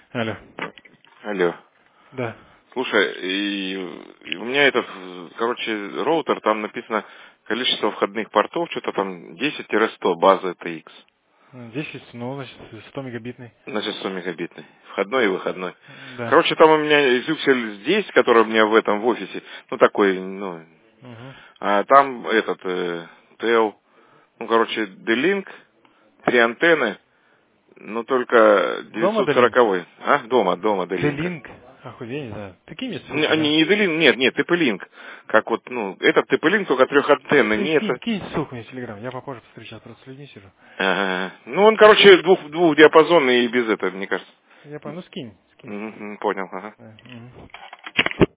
Алло. Алло. Да. Слушай, и у меня этот, короче, роутер, там написано количество входных портов, что-то там 10-100, база TX. 10, ну, значит, 100 мегабитный. Значит, 100 мегабитный. Входной и выходной. Да. Короче, там у меня Züxel здесь, который у меня в офисе, ну, такой, ну, Угу. а там этот, TEL, ну, короче, D-Link, 3 антенны, но только Дома D-Link? 940. А? Дома D-Link. D-Link? Охуеть, не знаю. Ты кинь мне ссылку, да? Не D-Link, нет, TP-Link. Как вот, ну, этот TP-Link только трехантенный, Ты не это. кинь ссылку мне в Телеграм. Я попозже встречаться, просто с людьми сижу. Ага. Ну, он, короче, двухдиапазонный и без этого, мне кажется. Я понял. Ну, скинь. Понял, ага. Да. Мгм.